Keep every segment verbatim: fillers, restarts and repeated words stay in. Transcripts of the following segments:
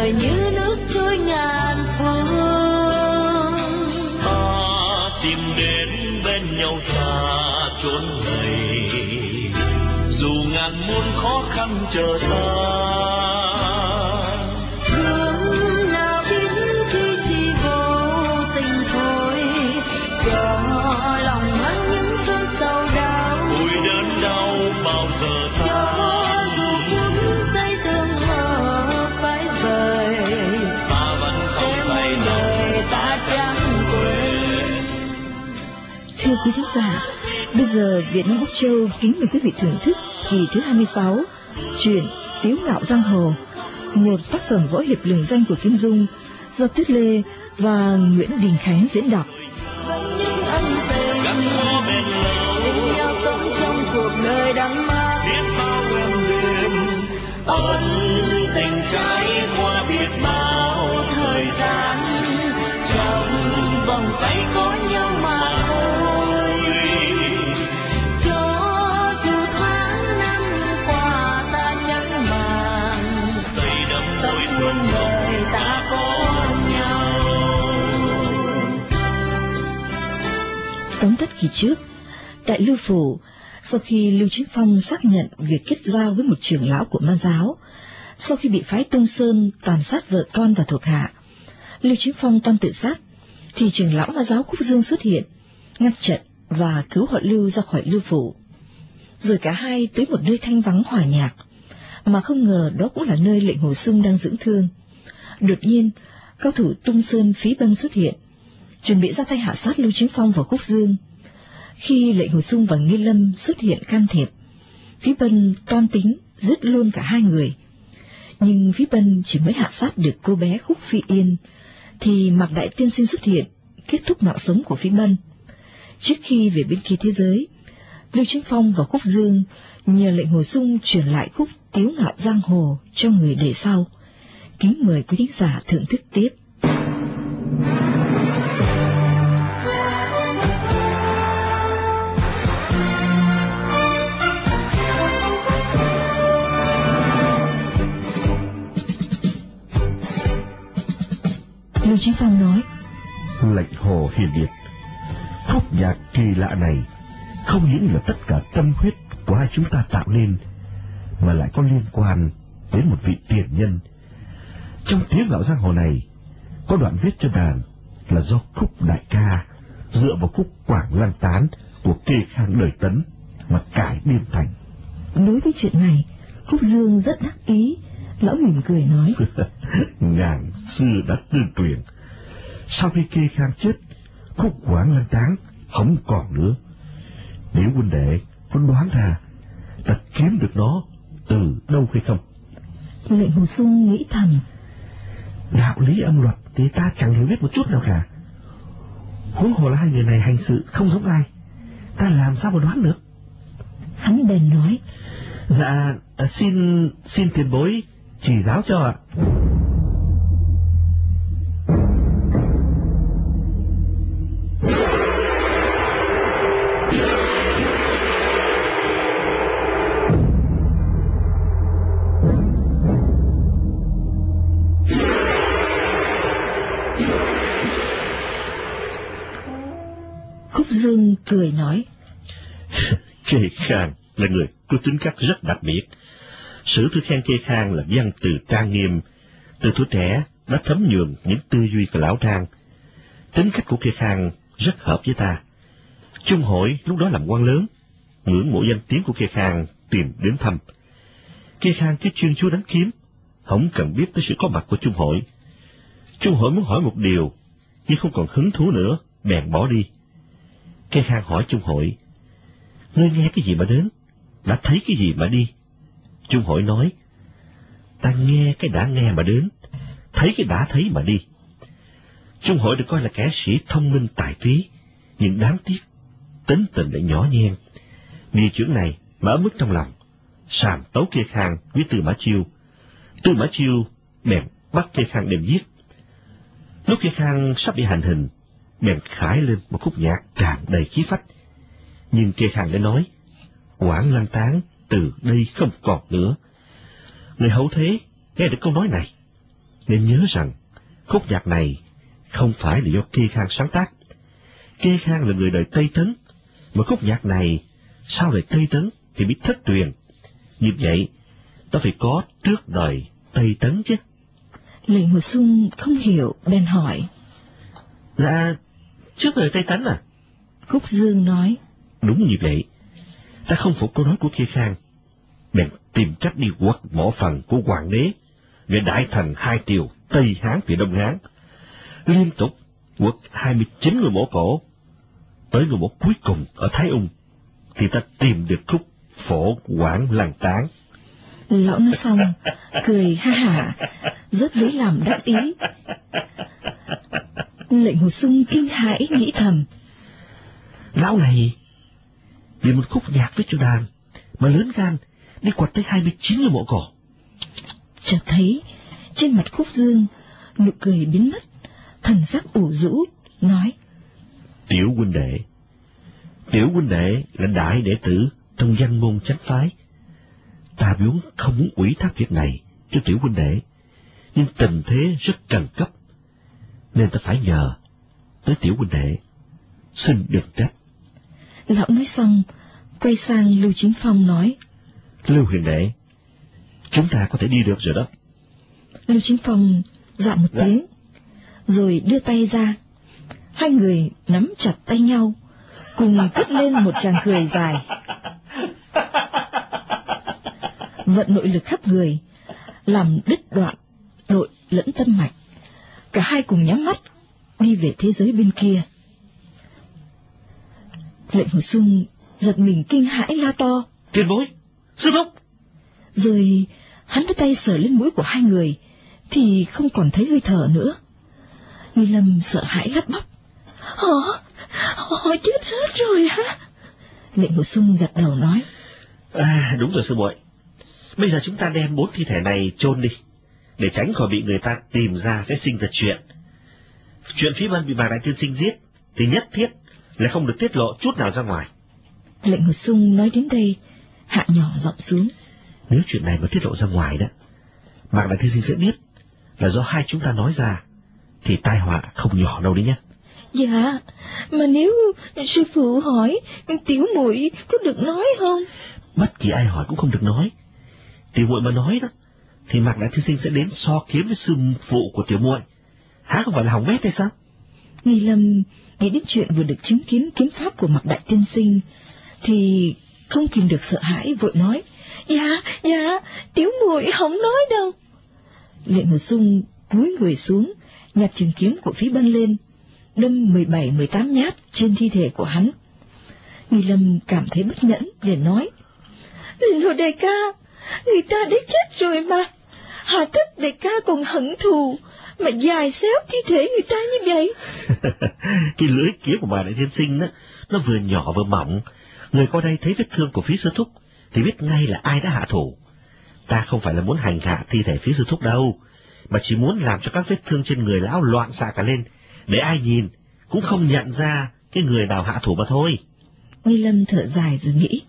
đời như nước trôi ngàn phương. Ta tìm đến bên nhau xa chốn này, dù ngàn muôn khó khăn chờ ta. Thương nào biết khi chỉ vô tình thôi, cho lòng mang những cơn sầu đau. Ôi đớn đau bao giờ ta, cho dù phút giây tương hợp phải rời, ta vẫn không thay đời ta chẳng quên. Thưa quý khán giả, bây giờ Việt Nam Úc Châu kính mời quý vị thưởng thức kỳ thứ hai mươi sáu truyện Tiếu Ngạo Giang Hồ, một tác phẩm võ hiệp lừng danh của Kim Dung do Tuyết Lê và Nguyễn Đình Khánh diễn đọc. Vẫn những ân tình gắn bó bên lâu, bên nhau sống trong cuộc đời đắng mát. biết bao em đêm ân tình trải qua biết bao thời gian, Trong vòng tay có nhau mà thôi. Cho dù tháng năm qua ta chẳng màng, xây đắm tâm mối muôn thương đời ta có nhau. Tóm tắt kỳ trước, tại Lưu Phủ, sau khi Lưu Chính Phong xác nhận việc kết giao với một trưởng lão của Ma giáo, sau khi bị phái Tung Sơn tàn sát vợ con và thuộc hạ, Lưu Chính Phong toan tự sát, thì trưởng lão Ma giáo Khúc Dương xuất hiện, ngăn chặn và cứu họ Lưu ra khỏi Lưu Phủ. Rồi cả hai tới một nơi thanh vắng hòa nhạc, mà không ngờ đó cũng là nơi Lệnh Hồ Xung đang dưỡng thương. Đột nhiên, cao thủ Tung Sơn Phí Bân xuất hiện, chuẩn bị ra tay hạ sát Lưu Chính Phong và Khúc Dương. Khi Lệnh Hồ Xung và Nghi Lâm xuất hiện can thiệp, Phí Bân toan tính giết luôn cả hai người. Nhưng Phí Bân chỉ mới hạ sát được cô bé Khúc Phi Yên, thì Mạc Đại Tiên Sinh xuất hiện, kết thúc mạng sống của Phí Bân. Trước khi về bên kia thế giới, Lưu Chính Phong và Khúc Dương nhờ Lệnh Hồ Xung truyền lại khúc Tiếu Ngạo Giang Hồ cho người đời sau. Kính mời quý thính giả thưởng thức tiếp. Lưu Chính Phong nói: Lệnh Hồ hiền điệt, khúc nhạc kỳ lạ này không những là tất cả tâm huyết của hai chúng ta tạo nên, mà lại có liên quan đến một vị tiền nhân. Trong Tiếu Ngạo Giang Hồ này có đoạn viết cho đàn là do khúc đại ca dựa vào khúc Quảng Lăng Tán của Kê Khang đời Tấn mà cải biên thành. Đối với chuyện này, Khúc Dương rất đắc ý, lão mỉm cười nói: Ngàn xưa đã tương truyền, sau khi Kê Khang chết, khúc Quảng Lăng Tán không còn nữa. Nếu huynh đệ có đoán ra ta kiếm được nó từ đâu hay không? Lệnh Hồ Xung nghĩ thầm: đạo lý âm luật thì ta chẳng hiểu biết một chút nào cả, huống hồ là hai người này hành sự không giống ai, ta làm sao mà đoán được? Hắn bèn nói: Dạ, xin xin tiền bối chỉ giáo cho ạ. Khúc Dương cười nói: Kê Khang là người có tính cách rất đặc biệt. Sử thư khen Kê Khang là văn từ trang nghiêm, từ tuổi trẻ đã thấm nhuần những tư duy của lão Trang. Tính cách của Kê Khang rất hợp với ta. Trung hội lúc đó làm quan lớn, ngưỡng mộ danh tiếng của Kê Khang tìm đến thăm. Kê Khang chỉ chuyên chú đánh kiếm, không cần biết tới sự có mặt của Trung hội. Trung hội muốn hỏi một điều, nhưng không còn hứng thú nữa, bèn bỏ đi. Kê Khang hỏi Trung hội: Ngươi nghe cái gì mà đến? Đã thấy cái gì mà đi? Trung hội nói: Ta nghe cái đã nghe mà đến, thấy cái đã thấy mà đi. Trung hội được coi là kẻ sĩ thông minh tài trí, nhưng đáng tiếc tính tình lại nhỏ nhen. Vì chuyện này mà ở mức trong lòng, sàm tấu Kê Khang với Tư Mã Chiêu. Tư Mã Chiêu bèn bắt Kê Khang đem giết. Lúc Kê Khang sắp bị hành hình, bèn khải lên một khúc nhạc tràn đầy khí phách. Nhưng Kê Khang đã nói: Quảng Lăng Tán từ đây không còn nữa. Người hậu thế nghe được câu nói này, nên nhớ rằng khúc nhạc này không phải là do Kê Khang sáng tác. Kê Khang là người đời Tây Tấn, mà khúc nhạc này sao lại Tây Tấn thì biết thất truyền. Như vậy, ta phải có trước đời Tây Tấn chứ. Lệnh Hồ Sung không hiểu, bèn hỏi. Dạ, trước đời Tây Tấn à? Khúc Dương nói. Đúng như vậy. Ta không phục câu nói của Kê Khang, bèn tìm cách đi quật mộ phần của hoàng đế về đại thần hai triều Tây Hán và Đông Hán, liên tục quật hai mươi chín người mộ cổ. Tới người mộ cuối cùng ở Thái Ung thì ta tìm được khúc Phổ Quảng Lăng Tán. Lão nói xong cười ha hả, rất lấy làm đắc ý. Lệnh Hồ Sung kinh hãi nghĩ thầm, lão này vì một khúc nhạc với cho đàn mà lớn gan đi quật tới hai mươi chín người mộ cổ. Chợt thấy trên mặt Khúc Dương nụ cười biến mất, thần sắc ủ rũ, nói: Tiểu huynh đệ, tiểu huynh đệ là đại đệ tử trong danh môn chánh phái. Ta vốn không muốn ủy thác việc này cho tiểu huynh đệ, nhưng tình thế rất cần cấp, nên ta phải nhờ tới tiểu huynh đệ, xin đừng trách. Lão nói xong, quay sang Lưu Chính Phong nói: Lưu huynh đệ, chúng ta có thể đi được rồi đó. Lưu Chính Phong dạ một dạ. tiếng, rồi đưa tay ra. Hai người nắm chặt tay nhau, cùng cất lên một tràng cười dài. Vận nội lực khắp người, làm đứt đoạn nội lẫn tâm mạch. Cả hai cùng nhắm mắt, đi về thế giới bên kia. Lệnh Hồ Sung giật mình kinh hãi la to: Tiền bối, sư thúc! Rồi hắn đưa tay sờ lên mũi của hai người, thì không còn thấy hơi thở nữa. Nghi Lâm sợ hãi lắp bắp: Họ, họ chết hết rồi hả? Lệnh Hồ Sung gật đầu nói: À, đúng rồi sư muội. Bây giờ chúng ta đem bốn thi thể này chôn đi, để tránh khỏi bị người ta tìm ra sẽ sinh ra chuyện. Chuyện Phí Bân bị Mạc Đại Tiên Sinh giết thì nhất thiết là không được tiết lộ chút nào ra ngoài. Lệnh Hồ Sung nói đến đây, hạ nhỏ giọng xuống: Nếu chuyện này mà tiết lộ ra ngoài đó, Mạc Đại Tiên Sinh sẽ biết là do hai chúng ta nói ra, thì tai họa không nhỏ đâu đấy nhé. Dạ, mà nếu sư phụ hỏi, tiểu muội có được nói không? Bất kỳ ai hỏi cũng không được nói. Tiểu muội mà nói đó, thì Mạc Đại Tiên Sinh sẽ đến so kiếm với sư phụ của tiểu muội, há không phải là hỏng bét hay sao? Nghi Lâm nghĩ đến chuyện vừa được chứng kiến kiếm pháp của Mạc Đại Tiên Sinh, thì không kìm được sợ hãi, vội nói: Dạ, dạ, tiểu muội không nói đâu. Lệnh Hồ Sung cúi người xuống, nhặt trường kiếm của Phí Bân lên, đâm mười bảy mười tám nhát trên thi thể của hắn. Nghi Lâm cảm thấy bất nhẫn, liền nói: Lệnh Hồ đại ca, người ta đã chết rồi mà, hà tất đại ca còn hận thù mà dài xéo thi thể người ta như vậy? Cái lưỡi kiếm của Mạc Đại Tiên Sinh đó, nó vừa nhỏ vừa mỏng, người qua đây thấy vết thương của Phí sư thúc thì biết ngay là ai đã hạ thủ. Ta không phải là muốn hành hạ thi thể Phí sư thúc đâu, mà chỉ muốn làm cho các vết thương trên người lão loạn xạ cả lên, để ai nhìn cũng không nhận ra cái người nào hạ thủ mà thôi. Nghi Lâm thở dài rồi nghĩ: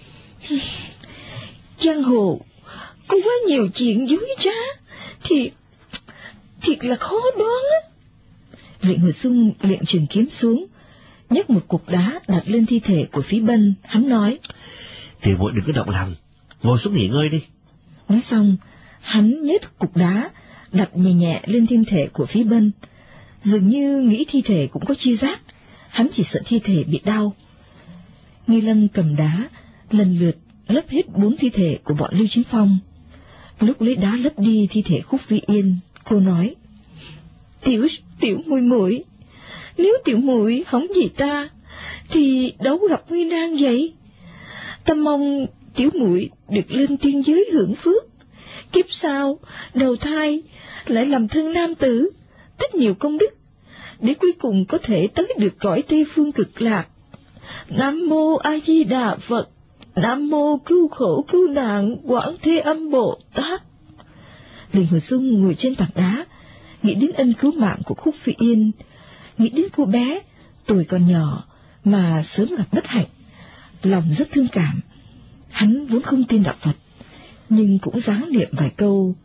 Giang hồ có quá nhiều chuyện dối trá, thì thiệt là khó đoán á. Lệnh Hồ Sung lệnh trường kiếm xuống, nhấc một cục đá đặt lên thi thể của Phí Bân. Hắn nói: Tiểu muội đừng có động lòng, ngồi xuống nghỉ ngơi đi. Nói xong, hắn nhét cục đá đặt nhẹ nhẹ lên thi thể của Phí Bân. Dường như nghĩ thi thể cũng có chi giác, hắn chỉ sợ thi thể bị đau. Nghi Lâm cầm đá lần lượt lấp hết bốn thi thể của bọn Lưu Chính Phong. Lúc lấy đá lấp đi thi thể Khúc Vi Yên, cô nói: Tiểu tiểu muội muội, nếu tiểu muội không gì ta, thì đâu gặp nguy nan vậy. Ta mong tiểu muội được lên tiên giới hưởng phước, kiếp sau đầu thai lại làm thân nam tử, tích nhiều công đức, để cuối cùng có thể tới được cõi Tây Phương Cực Lạc. Nam mô A Di Đà Phật. Nam mô cứu khổ cứu nạn Quảng Thế Âm Bồ Tát. Lệnh Hồ Sung ngồi trên tảng đá, nghĩ đến ân cứu mạng của Khúc Phi Yên, nghĩ đến cô bé tuổi còn nhỏ mà sớm gặp bất hạnh, lòng rất thương cảm. Hắn vốn không tin đạo Phật, nhưng cũng dáng niệm vài câu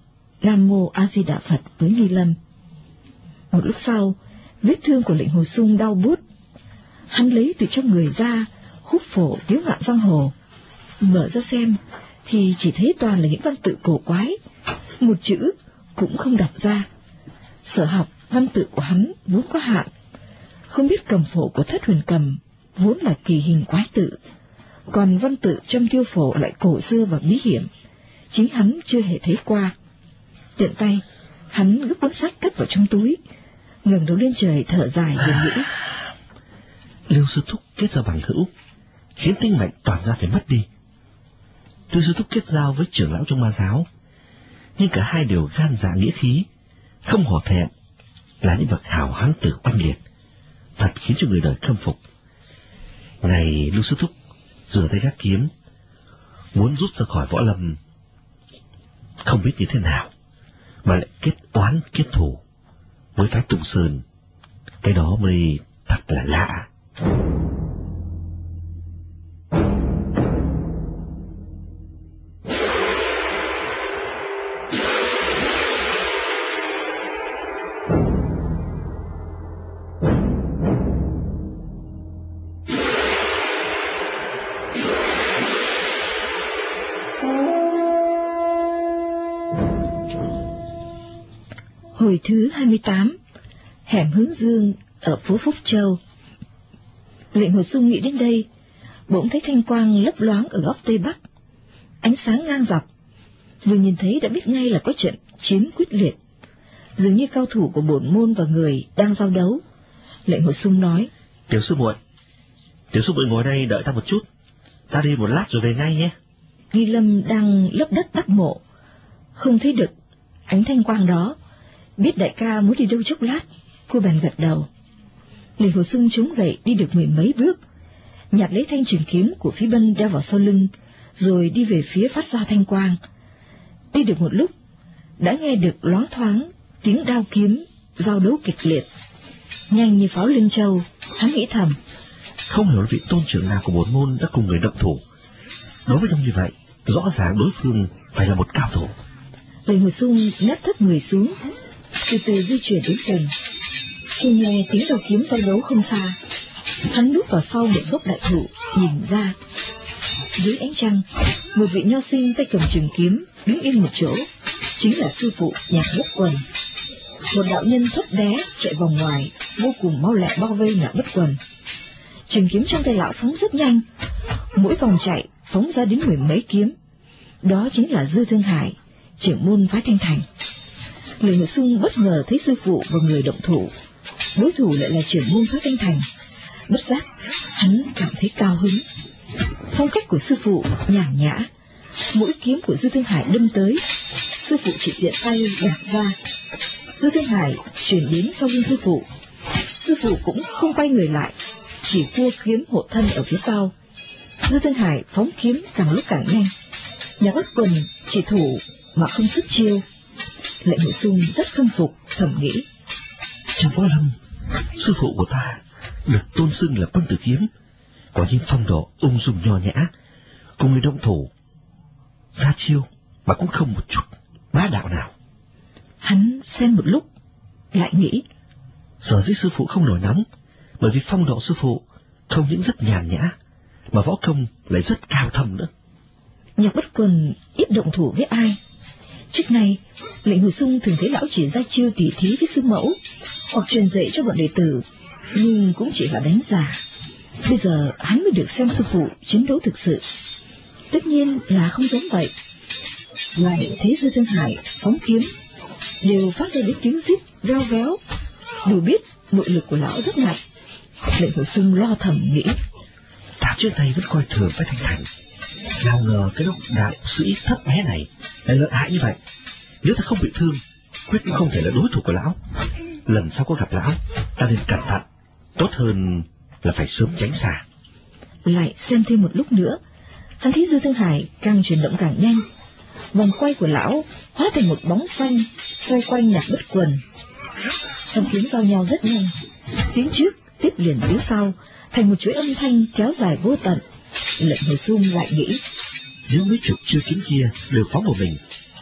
Nam Mô A Di Đà Phật với Nghi Lâm. Một lúc sau, vết thương của lệnh Hồ Xung đau buốt. Hắn lấy từ trong người ra hút phổ Tiếu Ngạo Giang Hồ, mở ra xem thì chỉ thấy toàn là những văn tự cổ quái, một chữ cũng không đọc ra. Sở học văn tự của hắn vốn có hạn, không biết cầm phổ của Thất Huyền Cầm vốn là kỳ hình quái tự, còn văn tự trong tiêu phổ lại cổ xưa và bí hiểm, chính hắn chưa hề thấy qua. Tiện tay, hắn gấp cuốn sách cất vào trong túi, ngẩng đầu lên trời thở dài rồi nghĩ: Lưu Sư Thúc kết giao bằng hữu, khiến tính mệnh toàn ra phải mất đi. Lưu Sư Thúc kết giao với trưởng lão trong ma giáo, nhưng cả hai đều gan dạ nghĩa khí, không hổ thẹn, là những bậc hào hán tử oanh liệt, thật khiến cho người đời khâm phục. Ngày Lưu Sư Thúc rửa tay gác kiếm, muốn rút ra khỏi võ lâm, không biết như thế nào mà lại kết oán kết thù với phái Tùng Sơn, cái đó mới thật là lạ. Hồi thứ hai mươi tám, hẻm Hướng Dương ở phố Phúc Châu. Lệnh Hồ Xung nghĩ đến đây, bỗng thấy thanh quang lấp loáng ở góc tây bắc, ánh sáng ngang dọc, vừa nhìn thấy đã biết ngay là có trận chiến quyết liệt, dường như cao thủ của bổn môn và người đang giao đấu. Lệnh Hồ Xung nói: Tiểu sư muội, tiểu sư muội ngồi đây đợi ta một chút, ta đi một lát rồi về ngay nhé. Nghi Lâm đang lấp đất đắp mộ, không thấy được ánh thanh quang đó, biết đại ca muốn đi đâu chốc lát, cô bèn gật đầu. Lệnh Hồ Xung chống gậy đi được mười mấy bước, nhặt lấy thanh trường kiếm của Phí Bân đeo vào sau lưng, rồi đi về phía phát ra thanh quang. Đi được một lúc, đã nghe được loáng thoáng tiếng đao kiếm giao đấu kịch liệt, nhanh như pháo linh châu. Hắn nghĩ thầm: không hiểu vị tôn trưởng nào của bổn môn đã cùng người động thủ. Đối với đông như vậy, rõ ràng đối phương phải là một cao thủ. Lệnh Hồ Xung nép thấp người xuống, từ từ di chuyển đến gần. Khi nghe tiếng đao kiếm giao đấu không xa, hắn núp vào sau một gốc đại thụ nhìn ra. Dưới ánh trăng, một vị nho sinh tay cầm trường kiếm đứng yên một chỗ, chính là sư phụ Nhạc Bất Quần. Một đạo nhân thấp bé chạy vòng ngoài, vô cùng mau lẹ bao vây Nhạc Bất Quần. Trường kiếm trong tay lão phóng rất nhanh, mỗi vòng chạy phóng ra đến mười mấy kiếm. Đó chính là Dư Thương Hải, trưởng môn phái Thanh Thành. Lệnh Hồ Xung bất ngờ thấy sư phụ và người động thủ, đối thủ lại là trưởng môn phái Thanh Thành. Bất giác hắn cảm thấy cao hứng. Phong cách của sư phụ nhàn nhã, mỗi kiếm của Dư Thương Hải đâm tới, sư phụ chỉ tiện tay gạt ra. Dư Thương Hải chuyển đến sau lưng sư phụ, sư phụ cũng không quay người lại, chỉ cua kiếm hộ thân ở phía sau. Dư Thương Hải phóng kiếm càng lúc càng nhanh, Nhạc Bất Quần chỉ thủ mà không xuất chiêu. Lệnh Hồ Xung rất khâm phục, thầm nghĩ: trong võ lâm, sư phụ của ta được tôn xưng là Băng Tử Kiếm, có những phong độ ung dung nho nhã, cùng người động thủ ra chiêu mà cũng không một chút bá đạo nào. Hắn xem một lúc, lại nghĩ: sở dĩ sư phụ không nổi nóng, bởi vì phong độ sư phụ không những rất nhàn nhã, mà võ công lại rất cao thâm nữa. Nhạc Bất Quần ít động thủ với ai. Trước này, Lệnh Hồ Xung thường thấy lão chỉ ra chiêu tỉ thí với sư mẫu, hoặc truyền dạy cho bọn đệ tử, nhưng cũng chỉ là đánh giả. Bây giờ hắn mới được xem sư phụ chiến đấu thực sự. Tất nhiên là không giống vậy. Lại thấy Dư Thương Hải phóng kiếm, đều phát ra đến tiếng rít veo véo, đủ biết nội lực của lão rất mạnh. Lệnh Hồ Xung lo thầm nghĩ: ta trước đây vẫn coi thường với Thanh Thành, nào ngờ cái đốc đại sĩ thấp bé này lại lợi hại như vậy. Nếu ta không bị thương, quyết cũng không thể là đối thủ của lão. Lần sau có gặp lão, ta nên cẩn thận, tốt hơn là phải sớm tránh xa. Lại xem thêm một lúc nữa, hắn thấy Dư Thương Hải càng chuyển động càng nhanh, vòng quay của lão hóa thành một bóng xanh xoay quanh Nhạc Bất Quần. Song kiếm giao nhau rất nhanh, tiếng trước tiếp liền tiếng sau, thành một chuỗi âm thanh kéo dài vô tận. Lệnh Hồ Xung lại nghĩ: nếu mấy chục chiêu kiếm kia đều phóng vào mình,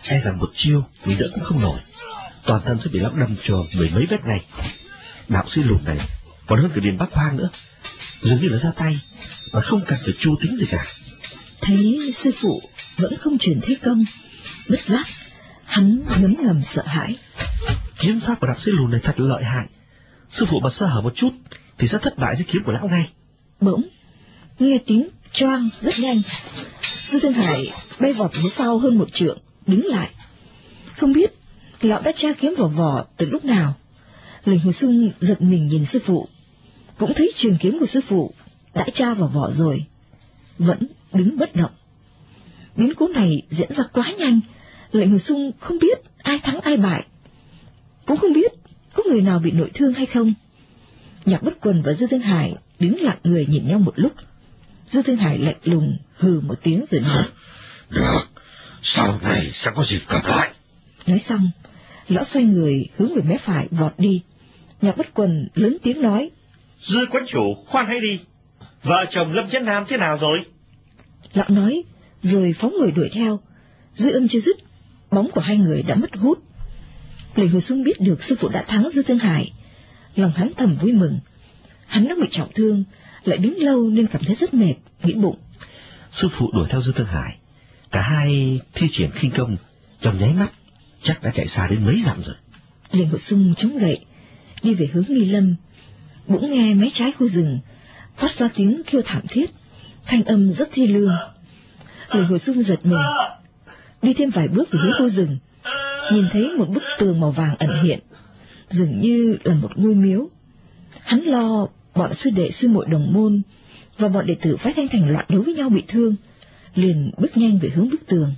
e rằng một chiêu mình đỡ cũng không nổi, toàn thân sẽ bị lão đâm cho mười mấy vết ngay. Đạo sĩ lùn này còn hơn cả Điền Bắc Hoang nữa, dường như là ra tay mà không cần phải chu tính gì cả. Thấy sư phụ vẫn không truyền thế công, bất giác hắn ngấm ngầm sợ hãi. Kiếm pháp của đạo sĩ lùn này thật lợi hại, sư phụ mà sơ hở một chút thì sẽ thất bại dưới kiếm của lão ngay. Bỗng nghe tiếng choang rất nhanh, Dư Thương Hải bay vọt phía sau hơn một trượng, đứng lại. Không biết lão đã tra kiếm vào vỏ từ lúc nào. Lệnh Hồ Sung giật mình nhìn sư phụ, cũng thấy trường kiếm của sư phụ đã tra vào vỏ rồi, vẫn đứng bất động. Biến cố này diễn ra quá nhanh, Lệnh Hồ Sung không biết ai thắng ai bại, cũng không biết có người nào bị nội thương hay không. Nhạc Bất Quần và Dư Thương Hải đứng lặng người nhìn nhau một lúc. Dư Thương Hải lạnh lùng hừ một tiếng rồi nói: Được, sau này sẽ có dịp gặp lại. Nói xong, lão xoay người hướng về mé phải vọt đi. Nhạc Bất Quần lớn tiếng nói: Dư quán chủ khoan hãy đi, vợ chồng Lâm Chấn Nam thế nào rồi? Lão nói rồi phóng người đuổi theo. Dư âm chưa dứt, bóng của hai người đã mất hút. Lệnh Hồ Sung biết được sư phụ đã thắng Dư Thương Hải, lòng hắn thầm vui mừng. Hắn đã bị trọng thương, lại đứng lâu nên cảm thấy rất mệt, nghĩ bụng: Sư phụ đuổi theo Dư Thương Hải, cả hai thi triển khinh công trong nháy mắt, chắc đã chạy xa đến mấy dặm rồi. Lệnh Hồ Sung chống gậy đi về hướng Nghi Lâm, bỗng nghe mé trái khu rừng phát ra tiếng kêu thảm thiết, thanh âm rất thi lương. Lệnh Hồ Sung giật mình, đi thêm vài bước về hướng khu rừng, nhìn thấy một bức tường màu vàng ẩn hiện, dường như là một ngôi miếu. Hắn lo bọn sư đệ sư muội đồng môn và bọn đệ tử phái Thanh Thành loạn đấu với nhau bị thương, liền bước nhanh về hướng bức tường.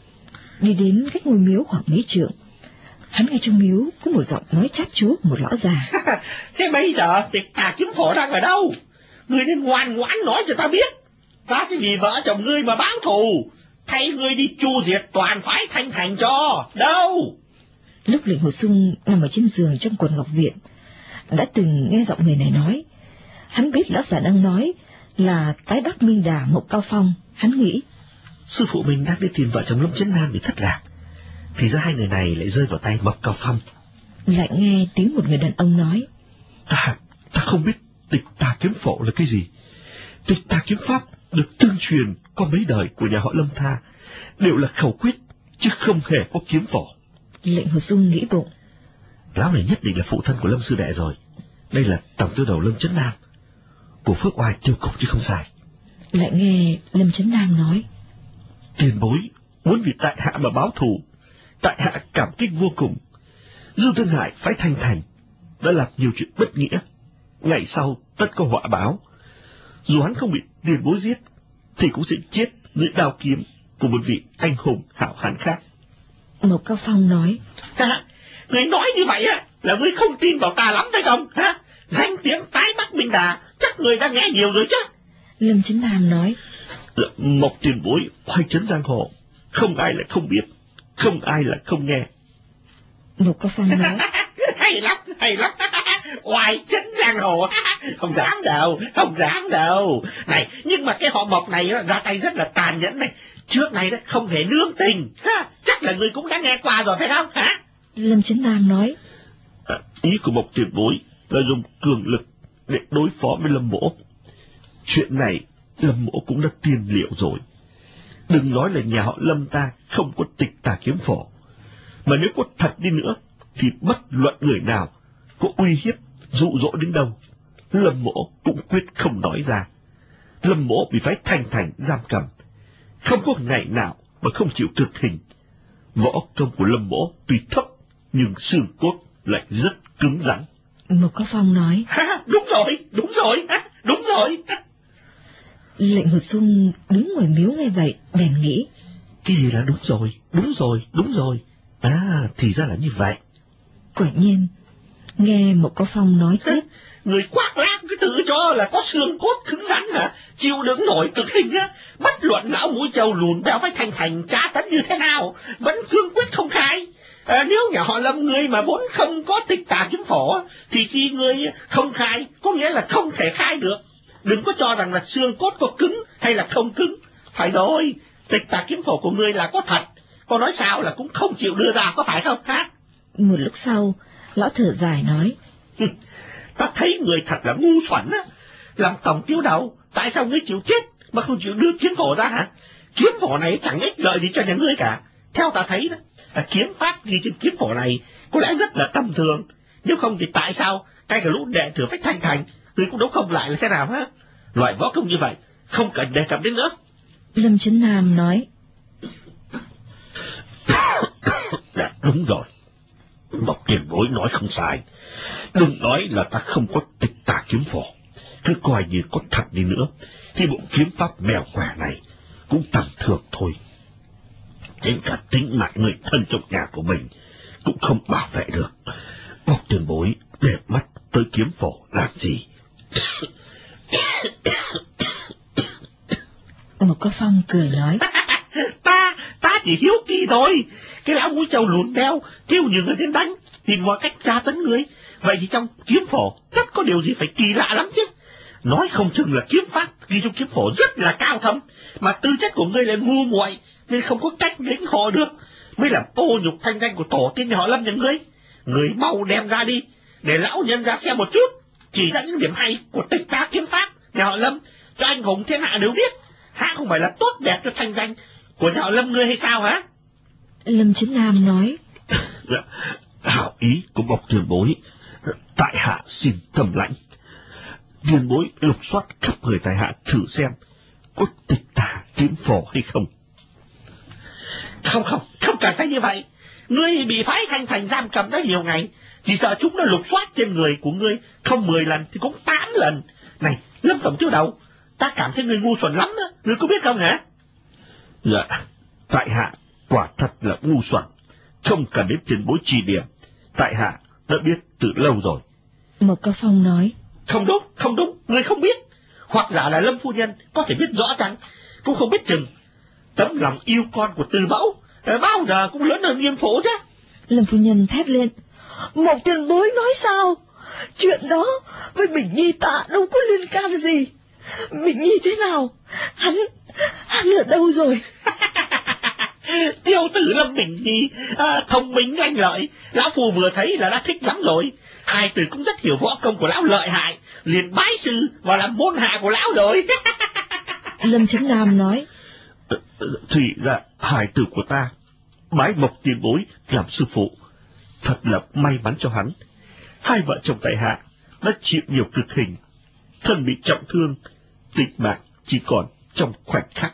Đi đến cách ngôi miếu khoảng mấy trượng, hắn nghe trong miếu có một giọng nói chát chúa của một lão già. Thế bây giờ Tịch Tà Kiếm Phổ đang ở đâu? Ngươi nên ngoan ngoãn nói cho ta biết, ta sẽ vì vợ chồng ngươi mà báo thù, thay ngươi đi chu diệt toàn phái Thanh Thành cho. Đâu? Lúc Lệnh Hồ Sung nằm ở trên giường trong quần ngọc viện, đã từng nghe giọng người này nói. Hắn biết lão già đang nói là Tái Bắc Minh Đà Mộc Cao Phong. Hắn nghĩ sư phụ mình đang đi tìm vợ chồng Lâm Chấn Nam bị thất lạc, thì ra hai người này lại rơi vào tay Mộc Cao Phong. Lại nghe tiếng một người đàn ông nói: Ta, ta không biết Tịch Tà Kiếm Phổ là cái gì. Tịch Tà Kiếm Pháp được tương truyền qua mấy đời của nhà họ Lâm ta, đều là khẩu quyết, chứ không hề có kiếm phổ. Lệnh Hồ Sung nghĩ bụng: Lão này nhất định là phụ thân của Lâm sư đệ rồi. Đây là tổng tiêu đầu Lâm Chấn Nam, của Phước Oai tiêu cục chứ không sai. Lại nghe Lâm Chấn Nam nói: Tiền bối muốn vì tại hạ mà báo thù, tại hạ cảm kích vô cùng. Dư Thương Hải phái Thanh Thành đã làm nhiều chuyện bất nghĩa, ngày sau tất có họa báo. Dù hắn không bị tiền bối giết, thì cũng sẽ chết dưới đao kiếm của một vị anh hùng hảo hán khác. Mộc Cao Phong nói: Ha, ngươi nói như vậy á là ngươi không tin vào ta lắm phải không? Ha? Danh tiếng Tái Bắc Minh Đà chắc ngươi đã nghe nhiều rồi chứ. Lâm Chấn Nam nói: Mộc tiền bối oai chấn giang hồ, không ai là không biết, không ai là không nghe. Mộc Cao Phong nói: Hay lắm, hay lắm. Oai chấn giang hồ. Không dám đâu, không dám đâu. Này, nhưng mà cái họ Mộc này ra tay rất là tàn nhẫn này. Trước này đó không hề nương tình. Ha, chắc là người cũng đã nghe qua rồi phải không? Hả? Lâm Chấn Nam nói: À, ý của Mộc tiền bối là dùng cường lực để đối phó với Lâm Mỗ. Chuyện này Lâm Mỗ cũng đã tiên liệu rồi. Đừng nói là nhà họ Lâm ta không có Tịch Tà Kiếm Phổ, mà nếu có thật đi nữa thì bất luận người nào có uy hiếp dụ dỗ đến đâu, Lâm Mỗ cũng quyết không nói ra. Lâm Mỗ bị phái Thanh Thành giam cầm, không có ngày nào mà không chịu thực hình. Võ công của Lâm Mỗ tuy thấp nhưng xương cốt lại rất cứng rắn. Mộc Cao Phong nói: Ha, đúng rồi, đúng rồi, ha, đúng rồi. Lệnh Hồ Sung đứng ngoài miếu nghe vậy bèn nghĩ: Cái gì là đúng rồi, đúng rồi, đúng rồi. À, thì ra là như vậy. Quả nhiên, nghe Mộc Cao Phong nói tiếp: Người khoác lác cứ tự cho là có xương cốt cứng rắn hả? Chịu đựng nổi cực hình á. Bất luận lão mũi trâu lùn béo với Thanh Thành tra tấn như thế nào, vẫn cương quyết không khai. À, nếu nhà họ Lâm ngươi mà vốn không có Tịch Tà Kiếm Phổ, thì khi ngươi không khai, có nghĩa là không thể khai được. Đừng có cho rằng là xương cốt có cứng hay là không cứng. Phải rồi, Tịch Tà Kiếm Phổ của ngươi là có thật, có nói sao là cũng không chịu đưa ra, có phải không hả? Một lúc sau, lão thở dài nói. Ta thấy người thật là ngu xuẩn á. Làm tổng tiêu đầu, tại sao ngươi chịu chết mà không chịu đưa kiếm phổ ra hả? Kiếm phổ này chẳng ích lợi gì cho nhà ngươi cả. Theo ta thấy đó, kiếm pháp ghi trên kiếm phổ này có lẽ rất là tầm thường. Nếu không thì tại sao cái cả lũ đệ tử Phách Thanh Thành ngươi cũng đấu không lại là thế nào hả? Loại võ công như vậy không cần đề cập đến nữa. Lâm Chấn Nam nói. Dạ, đúng rồi. Mộc tiền bối nói không sai. Đừng nói là ta không có tịch tà kiếm phổ. Cứ coi như có thật đi nữa, thì bộ kiếm pháp mèo quẻ này cũng tầm thường thôi. Đến cả tính mạng người thân trong nhà của mình cũng không bảo vệ được. Mộc tiền bối để mắt tới kiếm phổ làm gì? Một có Phong cười nói. ta ta chỉ hiếu kỳ thôi. Cái lão mũi trâu lùn beo kêu nhiều người đến đánh, tìm mọi cách tra tấn người. Vậy thì trong kiếm phổ chắc có điều gì phải kỳ lạ lắm chứ. Nói không chừng là kiếm pháp ghi trong kiếm phổ rất là cao thâm, mà tư chất của ngươi lại ngu muội nên không có cách lĩnh hội được, mới làm ô nhục thanh danh của tổ tiên nhà họ Lâm nhà ngươi. Người mau đem ra đi để lão nhân ra xem một chút, chỉ ra những điểm hay của tịch tà kiếm pháp nhà họ Lâm cho anh hùng thiên hạ đều biết. Hả, không phải là tốt đẹp cho thanh danh của nhà họ Lâm ngươi hay sao hả? Lâm Chấn Nam nói. Hảo ý của Mộc tiền bối, tại hạ xin thầm lãnh. Tiền bối lục soát khắp người tại hạ thử xem có tịch tà kiếm phổ hay không. Không không, không cần phải như vậy. Ngươi bị phái Thanh Thành giam cầm đã nhiều ngày, chỉ sợ chúng nó lục soát trên người của ngươi không mười lần thì cũng tám lần. Này, Lâm tổng tiêu đầu, ta cảm thấy ngươi ngu xuẩn lắm đó, ngươi có biết không hả? Dạ, tại hạ quả thật là ngu xuẩn, không cần đến tiền bối chỉ điểm, tại hạ đã biết từ lâu rồi. Một có Phong nói. Không đúng, không đúng, ngươi không biết. Hoặc giả là Lâm phu nhân có thể biết rõ chăng, cũng không biết chừng. Tấm lòng yêu con của Từ Mẫu bao giờ cũng lớn hơn Nghiêm Phổ chứ. Lâm phu nhân thét lên. Một tiền bối nói sao? Chuyện đó với Bình Nhi ta đâu có liên can gì. Bình Nhi thế nào? Hắn, hắn ở đâu rồi? Tiêu tử Lâm Bình Nhi à, thông minh lanh lợi, lão phù vừa thấy là đã thích lắm rồi. Hai từ cũng rất hiểu võ công của lão lợi hại, liền bái sư và làm môn hạ của lão rồi. Lâm Chấn Nam nói. Thì ra hài tử của ta bái Mộc tiền bối làm sư phụ, thật là may mắn cho hắn. Hai vợ chồng tại hạ đã chịu nhiều cực hình, thân bị trọng thương, tính mạng chỉ còn trong khoảnh khắc.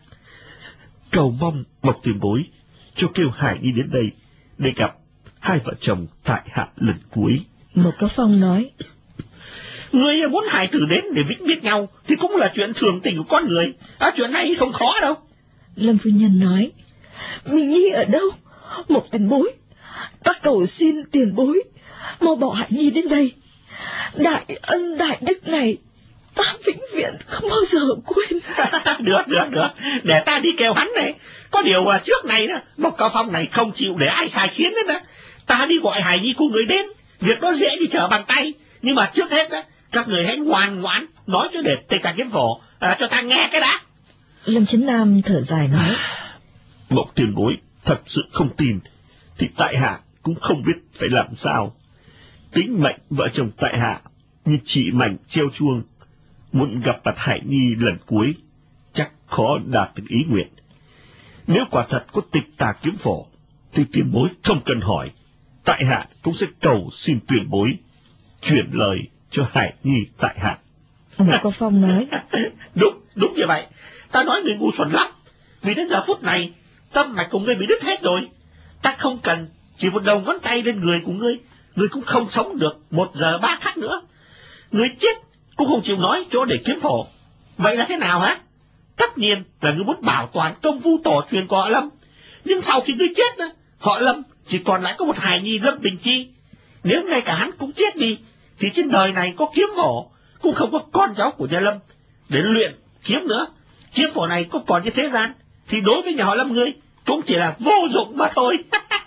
Cầu mong Mộc tiền bối cho kêu Hải Nhi đến đây để gặp hai vợ chồng tại hạ lần cuối. Một có Phong nói. Người muốn Hải tử đến để vĩnh biết nhau thì cũng là chuyện thường tình của con người, à, chuyện này không khó đâu. Lâm phu nhân nói. Bình Nhi ở đâu? Một tiền bối, ta cầu xin tiền bối mau bỏ Hải Nhi đến đây. Đại ân đại đức này ta vĩnh viễn không bao giờ quên. Được, được, được, để ta đi kêu hắn này. Có điều à, trước này đó, Mộc Cao Phong này không chịu để ai sai khiến đấy đó. Ta đi gọi Hải Nhi của người đến, việc đó dễ như trở bàn tay. Nhưng mà trước hết đó, các người hãy ngoan ngoãn nói cho để tịch tà kiếm phổ à, cho ta nghe cái đã. Lâm Chấn Nam thở dài nói. Mộc tiền bối thật sự không tin thì tại hạ cũng không biết phải làm sao. Tính mệnh vợ chồng tại hạ như chỉ mảnh treo chuông, muốn gặp mặt Hải Nhi lần cuối chắc khó đạt được ý nguyện. Nếu quả thật có tịch tà kiếm phổ thì tiền bối không cần hỏi, tại hạ cũng sẽ cầu xin tiền bối chuyển lời cho Hải Nhi tại hạ. Một có Phong nói. Đúng, đúng như vậy. Ta nói người ngu xuẩn lắm, vì đến giờ phút này tâm mạch của ngươi bị đứt hết rồi. Ta không cần chỉ một đầu ngón tay lên người của ngươi, ngươi cũng không sống được một giờ ba khắc nữa. Ngươi chết cũng không chịu nói chỗ để kiếm phổ. Vậy là thế nào hả? Tất nhiên là ngươi muốn bảo toàn công phu tổ truyền của họ Lâm. Nhưng sau khi ngươi chết, họ Lâm chỉ còn lại có một hài nhi Lâm Bình Chi. Nếu ngay cả hắn cũng chết đi, thì trên đời này có kiếm phổ cũng không có con cháu của nhà Lâm để luyện kiếm nữa. Kiếm phổ này có còn trên thế gian thì đối với nhà họ Lâm ngươi cũng chỉ là vô dụng mà thôi.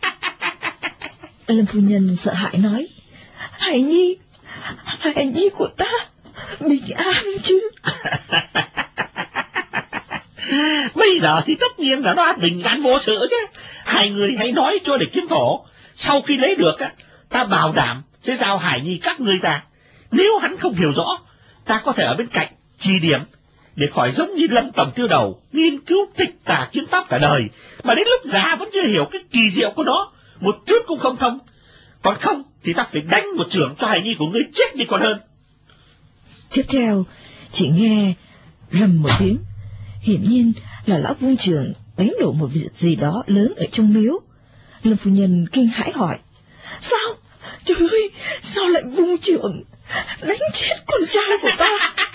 Lâm phu nhân sợ hãi nói. Hải Nhi, Hải Nhi của ta bình an chứ? Bây giờ thì tất nhiên là nó bình an vô sự chứ. hai người hãy nói cho để kiếm phổ. Sau khi lấy được á, ta bảo đảm sẽ giao Hải Nhi các ngươi ta. Nếu hắn không hiểu rõ, ta có thể ở bên cạnh chỉ điểm, để khỏi giống như Lâm Tổng Tiêu Đầu nghiên cứu tịch tả kiếm pháp cả đời, mà đến lúc già vẫn chưa hiểu cái kỳ diệu của nó, một chút cũng không thông. Còn không thì ta phải đánh một chưởng cho Hải Nhi của ngươi chết đi còn hơn. Tiếp theo, chỉ nghe rầm một tiếng, hiển nhiên là lão Vương trưởng đánh đổ một việc gì đó lớn ở trong miếu. Lâm phu nhân kinh hãi hỏi: Sao? Trời ơi, sao lại vung chưởng đánh chết con trai của ta?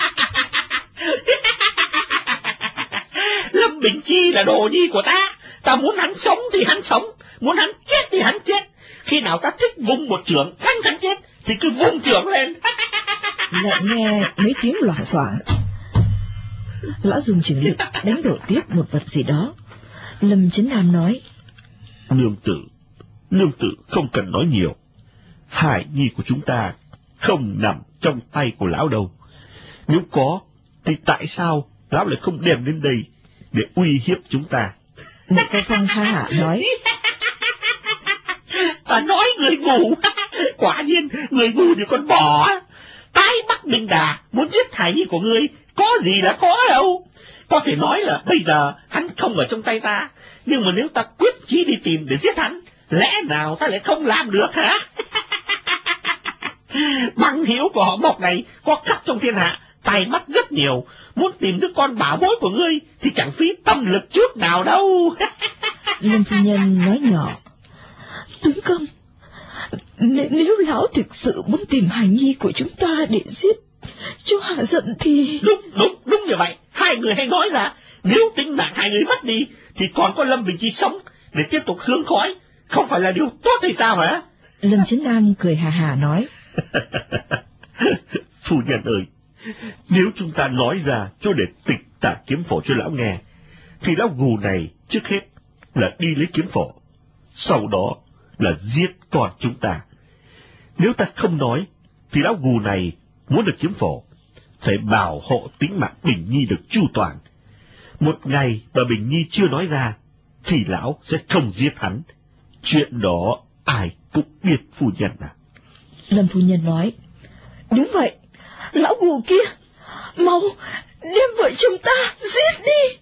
Lâm Bình Chi là đồ nhi của ta, ta muốn hắn sống thì hắn sống, muốn hắn chết thì hắn chết. Khi nào ta thích vung một chưởng đánh hắn chết thì cứ vung chưởng lên. Lại nghe mấy tiếng loảng xoảng, lão dùng chưởng lực đánh đổ tiếp một vật gì đó. Lâm Chấn Nam nói: Nương tử, nương tử không cần nói nhiều. Hải nhi của chúng ta không nằm trong tay của lão đâu. Nếu có, thì tại sao lão lại không đem đến đây để uy hiếp chúng ta? Một cô phong ha hả nói: Ta nói người ngu, quả nhiên người ngu thì con bò. Tái Bắc Minh Đà muốn giết Hải Nhi của ngươi, có gì là khó đâu. Có thể nói là bây giờ hắn không ở trong tay ta, nhưng mà nếu ta quyết chí đi tìm để giết hắn, lẽ nào ta lại không làm được hả? Bằng hiếu của họ Mộc này có khắp trong thiên hạ, tài mắt rất nhiều, muốn tìm đứa con bảo bối của ngươi thì chẳng phí tâm lực chút nào đâu. Lâm phu nhân nói nhỏ: Tướng công, nếu, nếu lão thực sự muốn tìm Hải Nhi của chúng ta để giết cho hạ giận thì... Đúng, đúng, đúng như vậy. Hai người hãy nói ra, nếu tính mạng hai người mất đi thì còn có Lâm Bình Chi sống để tiếp tục hương khói, không phải là điều tốt hay sao hả? Lâm Chấn Nam cười hà hà nói: Phu nhân ơi, nếu chúng ta nói ra cho để tịch tả kiếm phổ cho lão nghe, thì lão gù này trước hết là đi lấy kiếm phổ, sau đó là giết con chúng ta. Nếu ta không nói, thì lão gù này muốn được kiếm phổ, phải bảo hộ tính mạng Bình Nhi được chu toàn. Một ngày mà Bình Nhi chưa nói ra, thì lão sẽ không giết hắn. Chuyện đó ai cũng biết, phu nhân à. Lâm phu nhân nói: Đúng vậy, lão gù kia, mau đem vợ chồng ta giết đi.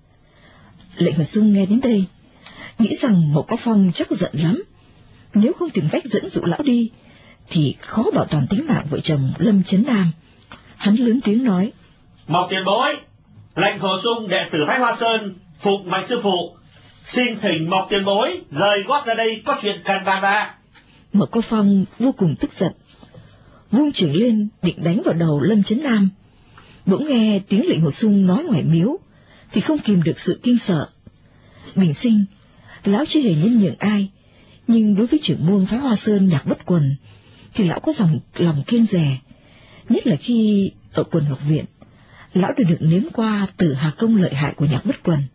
Lệnh Hồ Sung nghe đến đây, nghĩ rằng Mộc Có Phong chắc giận lắm. Nếu không tìm cách dẫn dụ lão đi, thì khó bảo toàn tính mạng vợ chồng Lâm Chấn Nam. Hắn lớn tiếng nói: Mộc tiền bối, lệnh Hồ Sung đệ tử phái Hoa Sơn phục mệnh sư phụ, xin thỉnh Mộc tiền bối rời gót ra đây, có chuyện cần bàn bạc. Mộc Có Phong vô cùng tức giận, vung chưởng lên định đánh vào đầu Lâm Chấn Nam. Bỗng nghe tiếng lệnh Hồ Sung nói ngoài miếu, thì không kìm được sự kinh sợ. Bình sinh, lão chưa hề nhân nhượng ai, nhưng đối với trưởng môn phái Hoa Sơn Nhạc Bất Quần, thì lão có dòng lòng kiêng dè. Nhất là khi ở Quần Học Viện, lão đã được nếm qua tử hà công lợi hại của Nhạc Bất Quần.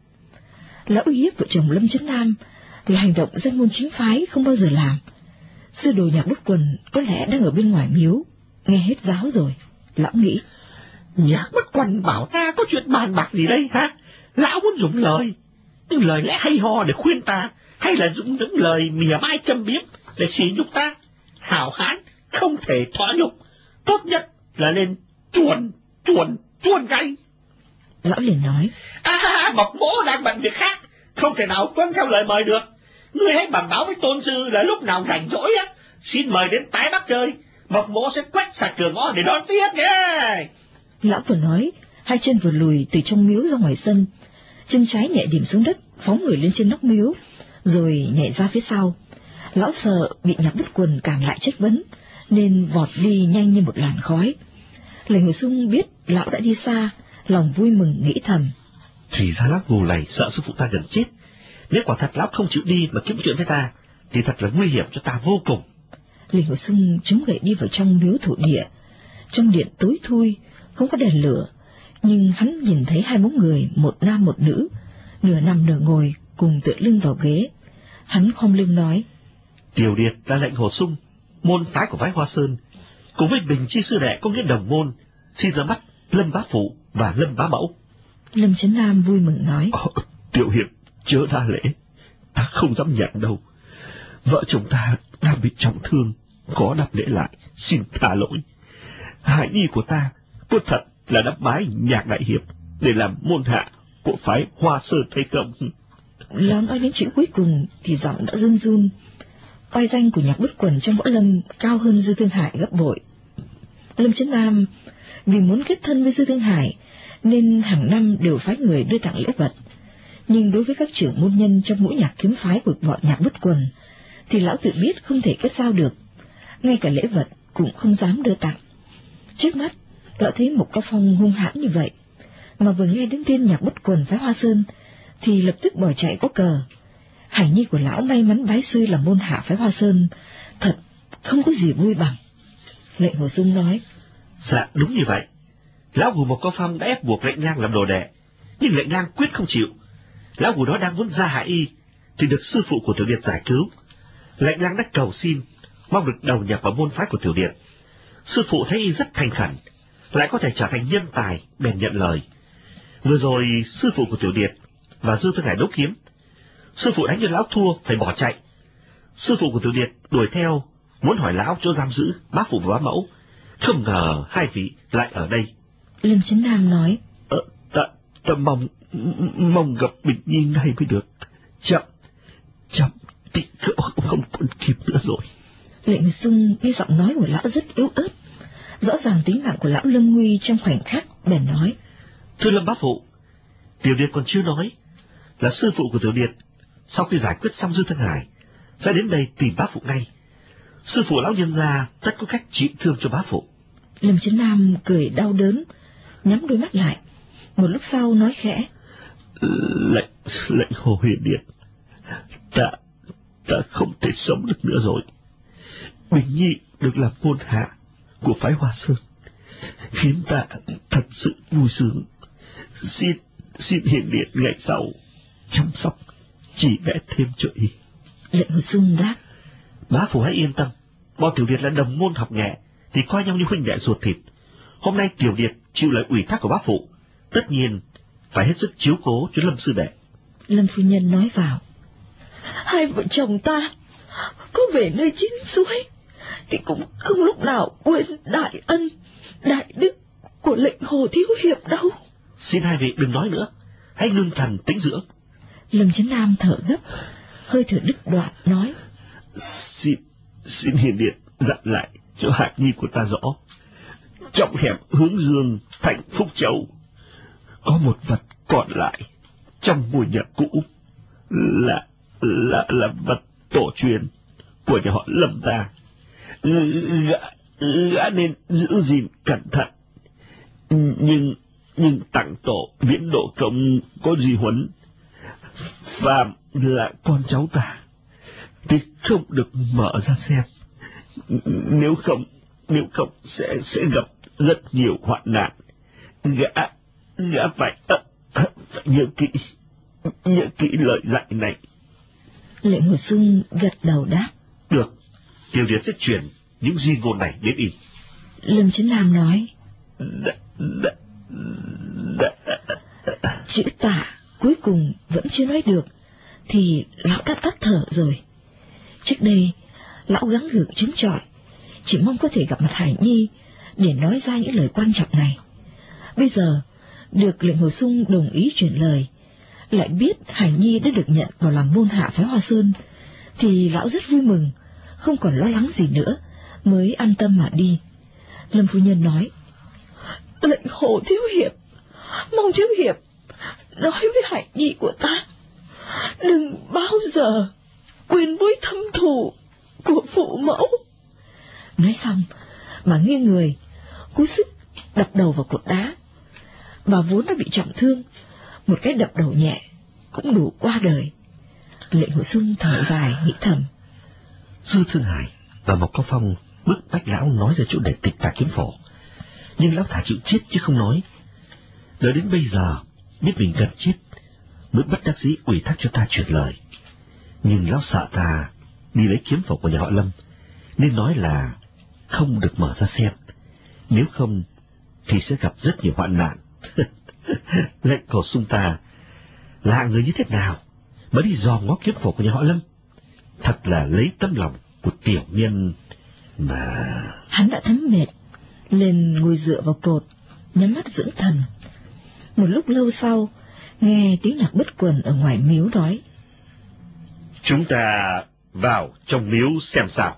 Lão uy hiếp vợ chồng Lâm Chấn Nam là hành động danh môn chính phái không bao giờ làm. Sư đồ Nhạc Bất Quần có lẽ đang ở bên ngoài miếu, nghe hết giáo rồi. Lão nghĩ: Nhạc Bất Quần bảo ta có chuyện bàn bạc gì đây hả? Lão muốn dùng lời, những lời lẽ hay ho để khuyên ta, hay là dùng những lời mỉa mai châm biếm để sỉ nhục ta? Hảo hán không thể thỏa nhục, tốt nhất là lên chuồn, chuồn, chuồn ngay. Lão liền nói: À, Mộc mỗ đang bận việc khác, không thể nào tuân theo lời mời được. Ngươi hãy bẩm báo với tôn sư là lúc nào rảnh rỗi á, xin mời đến Tái Bắc chơi. Mộc mỗ sẽ quét sạch cửa ngõ để đón tiếp nhé. Lão vừa nói, hai chân vừa lùi từ trong miếu ra ngoài sân, chân trái nhẹ điểm xuống đất, phóng người lên trên nóc miếu, rồi nhảy ra phía sau. Lão sợ bị Nhạc Bất Quần cản lại chất vấn, nên vọt đi nhanh như một làn khói. Lệnh Hồ Sung biết lão đã đi xa, lòng vui mừng nghĩ thầm: Thì ra lão gù này sợ sư phụ ta gần chết. Nếu quả thật lão không chịu đi mà kiếm chuyện với ta, thì thật là nguy hiểm cho ta vô cùng. Lệnh Hồ Sung chống gậy đi vào trong miếu thổ địa. Trong điện tối thui, không có đèn lửa, nhưng hắn nhìn thấy hai bóng người, một nam một nữ, nửa nằm nửa ngồi, cùng tựa lưng vào ghế. Hắn khom lưng nói: Tiểu Điệt là lệnh Hồ Sung, môn phái của phái Hoa Sơn, cùng với Bình Chi sư đệ có nghĩa đồng môn, xin ra mắt Lâm Bá Phụ và Lâm Bá Mẫu. Lâm Chấn Nam vui mừng nói: Ồ, Tiểu Hiệp chớ đa lễ, ta không dám nhận đâu. Vợ chồng ta đang bị trọng thương, có đáp lễ lại, xin tha lỗi. Hải nhi của ta có thật là đã bái Nhạc đại hiệp để làm môn hạ của phái Hoa Sơn hay không? Lão nói đến chữ cuối cùng thì giọng đã run run. Oai danh của Nhạc Bất Quần trong võ lâm cao hơn Dư Thương Hải gấp bội. Lâm Chấn Nam vì muốn kết thân với Dư Thương Hải nên hàng năm đều phái người đưa tặng lễ vật. Nhưng đối với các trưởng môn nhân trong mỗi nhạc kiếm phái của bọn Nhạc Bất Quần thì lão tự biết không thể kết giao được, ngay cả lễ vật cũng không dám đưa tặng. Trước mắt lão thấy Mục Cao Phong hung hãn như vậy, mà vừa nghe đến tên Nhạc Bất Quần phái Hoa Sơn thì lập tức bỏ chạy có cờ. Hải nhi của lão may mắn bái sư làm môn hạ phái Hoa Sơn, thật không có gì vui bằng. Lệnh Hồ Dung nói: Dạ đúng như vậy. Lão Hù Mục Cao Phong đã ép buộc Lệnh Ngang làm đồ đệ, nhưng Lệnh Ngang quyết không chịu. Lão Hù đó đang muốn ra hạ y thì được sư phụ của Tiểu Điệt giải cứu. Lệnh Ngang đã cầu xin mong được đầu nhập vào môn phái của Tiểu Điệt. Sư phụ thấy y rất thành khẩn, lại có thể trở thành nhân tài, bèn nhận lời. Vừa rồi sư phụ của Tiểu Điệt và Dư Thương Hải đấu kiếm, sư phụ đánh cho lão thua phải bỏ chạy. Sư phụ của Tiểu Điệt đuổi theo muốn hỏi lão chỗ giam giữ bá phụ và bá mẫu, không ngờ hai vị lại ở đây. Lâm Chấn Nam nói: Ờ, ta, ta mong mong gặp Bình Nhi ngay mới được. Chậm chậm thì không còn kịp nữa rồi. Lệnh Hồ Dung nghe giọng nói của lão rất yếu ớt, rõ ràng tính mạng của lão lâm nguy trong khoảnh khắc, bèn nói: Thưa Lâm bá phụ, Tiểu Điệt còn chưa nói là sư phụ của Tiểu Điệt sau khi giải quyết xong Dư Thương Hải sẽ đến đây tìm bá phụ ngay. Sư phụ lão nhân gia tất có cách trị thương cho bá phụ. Lâm Chấn Nam cười đau đớn, nhắm đôi mắt lại, một lúc sau nói khẽ: Lệnh lệnh Hồ Huyền Điện, ta ta không thể sống được nữa rồi. Bình Nhi được làm môn hạ của phái Hoa Sơn khiến ta thật sự vui sướng. Xin xin Hiền Điện ngày sau chăm sóc chỉ vẽ thêm cho y. Lệnh Hồ Dung đáp: Bá phụ hãy yên tâm, bọn Tiểu Điệt là đồng môn học nghệ thì coi nhau như huynh đệ ruột thịt. Hôm nay Tiểu Điệt chịu lời ủy thác của bá phụ, tất nhiên phải hết sức chiếu cố cho Lâm sư đệ. Lâm phu nhân nói vào: Hai vợ chồng ta có về nơi chín suối thì cũng không lúc nào quên đại ân đại đức của lệnh Hồ thiếu hiệp đâu. Xin hai vị đừng nói nữa, hãy ngưng thần tĩnh dưỡng. Lâm Chấn Nam thở gấp, hơi thở đứt đoạn nói: Xin xin Hiền Điện dặn lại cho Hạc Nhi của ta rõ, trong hẻm Hướng Dương thành Phúc Châu có một vật còn lại trong ngôi nhà cũ, là là là vật tổ truyền của nhà họ Lâm ta. Gã, gã nên giữ gìn cẩn thận, nhưng nhưng tặng tổ Viễn Độ Công có di huấn, phàm là con cháu ta thì không được mở ra xem, nếu không nếu không sẽ sẽ gặp rất nhiều hoạn nạn. Gã gã phải phải nhớ kỹ nhớ kỹ lời dạy này. Lệnh Hồ Dung gật đầu đáp: Được, Tiểu Điệt sẽ truyền những di ngôn này đến y. Lâm Chấn Nam nói: Đã, đã, đã. Chữ tả cuối cùng vẫn chưa nói được thì lão đã tắt thở rồi. Trước đây lão gắng gượng chống chọi, chỉ mong có thể gặp mặt Hải Nhi để nói ra những lời quan trọng này. Bây giờ được lệnh Hồ Dung đồng ý chuyển lời, lại biết Hải Nhi đã được nhận vào làm môn hạ phái Hoa Sơn, thì lão rất vui mừng, không còn lo lắng gì nữa, mới an tâm mà đi. Lâm phu nhân nói: Lệnh Hồ thiếu hiệp, mong thiếu hiệp nói với Hải Nhi của ta đừng bao giờ quên mối thâm thù của phụ mẫu. Nói xong mà nghiêng người cố sức đập đầu vào cột đá. Bà vốn đã bị trọng thương, một cái đập đầu nhẹ cũng đủ qua đời. Lệnh Hồ Dung thở dài nghĩ thầm: Dư Thương Hải và Mộc Cao Phong bức bách lão nói ra chỗ để tịch tà kiếm phổ, nhưng lão thà chịu chết chứ không nói. Đợi đến bây giờ biết mình gần chết mới bất đắc dĩ ủy thác cho ta truyền lời. Nhưng lão sợ ta đi lấy kiếm phổ của nhà họ Lâm, nên nói là không được mở ra xem, nếu không thì sẽ gặp rất nhiều hoạn nạn. Lệnh Hồ Dung ta là hạng người như thế nào mới đi dò ngó kiếm phổ của nhà họ Lâm. Thật là lấy tấm lòng của tiểu nhân mà... Hắn đã thấm mệt, lên ngồi dựa vào cột, nhắm mắt dưỡng thần. Một lúc lâu sau, nghe tiếng nhạc bất quần ở ngoài miếu nói: Chúng ta vào trong miếu xem sao.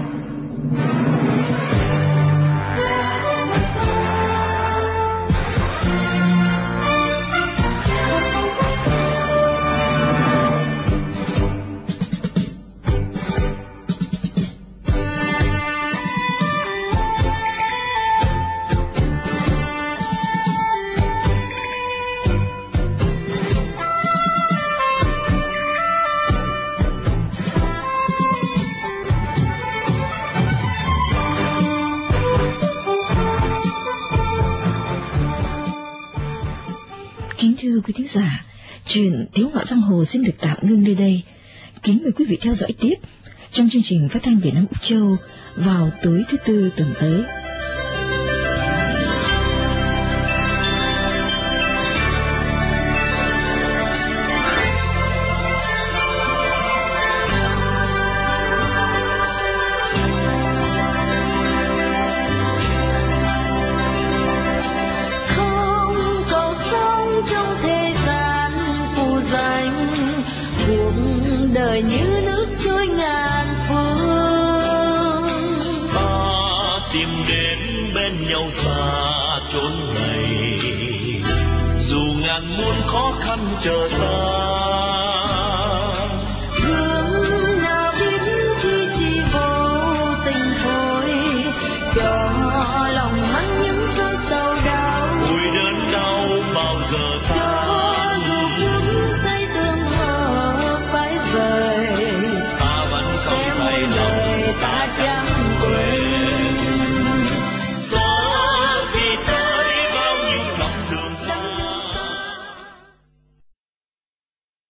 Kính thưa quý thính giả, chuyện Tiếu Ngạo Giang Hồ xin được tạm ngưng nơi đây. Kính mời quý vị theo dõi tiếp trong chương trình phát thanh Việt Nam Úc Châu vào tối thứ Tư tuần tới. Đời như nước trôi ngàn phương, ta tìm đến bên nhau xa chốn này, dù ngàn muôn khó khăn chờ ta. hướng nào biết khi chỉ vô tình thôi, cho lòng hắn những cơn sầu đau. Vui đớn đau bao giờ ta